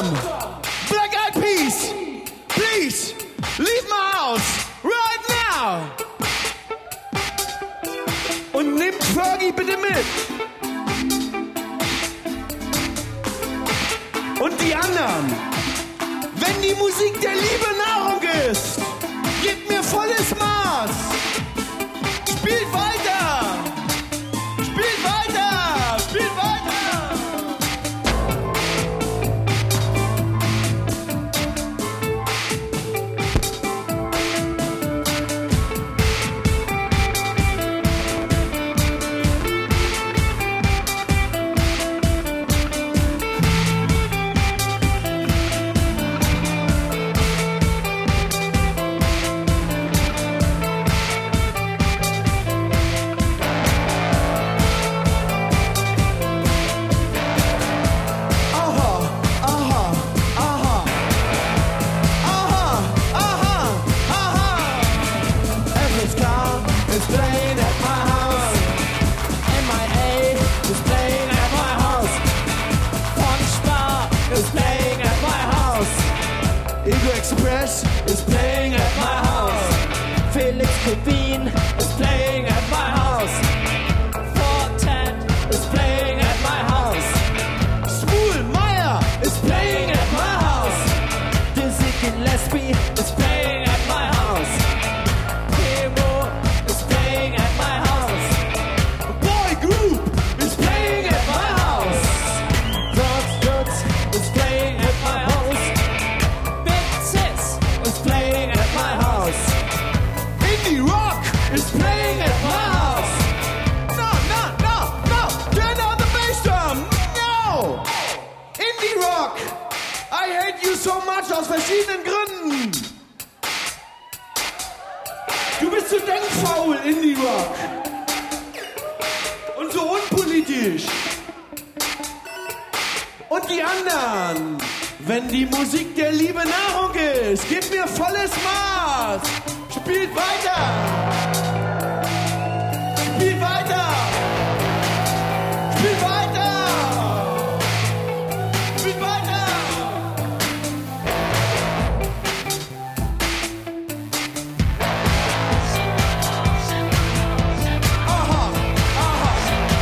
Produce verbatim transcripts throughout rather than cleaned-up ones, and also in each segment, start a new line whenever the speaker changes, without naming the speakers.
Black Eyed Peas, please, leave my house right now. Und nehmt Fergie bitte mit. Und die anderen, wenn die Musik der Liebe Nahrung ist, gebt mir volles Maß. Spielt weiter. Spielt weiter. Spielt weiter.
Express is playing at my house. Felix Kevin is playing at my house. Fortet is playing at my house.
Spool Meyer
is playing at my house. Dizzy Gillespie is playing at my house. Hero is playing at my house.
Boy Group
is playing at my house. Dots Dots is playing at my house. Playing at my house.
Indie Rock
is playing at my house.
No, no, no, no. Turn down the bass drum. No. Indie Rock. I hate you so much aus verschiedenen Gründen. Du bist so denkfaul, Indie Rock. Und so unpolitisch. Und die anderen. Wenn die Musik der Liebe Nahrung ist, gebt mir volles Maß. Spielt weiter. Spielt weiter. Spielt weiter. Spielt weiter. Aha, aha.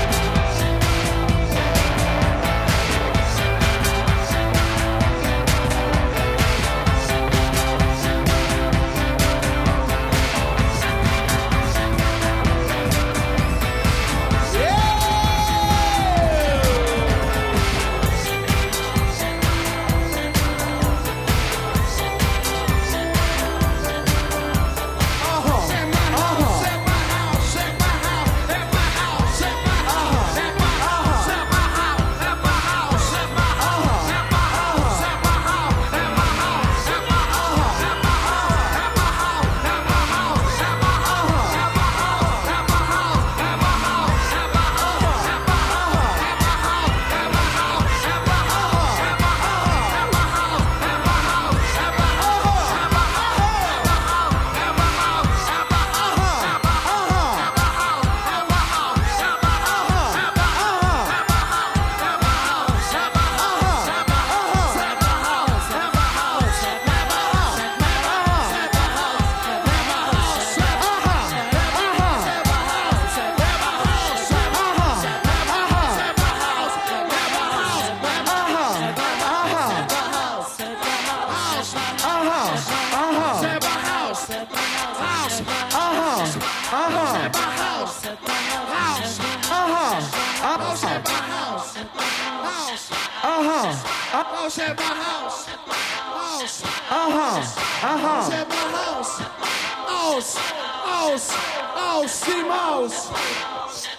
House at my house. House. Uh-huh. Uh-huh. House at my house. House. House. House. See mouse.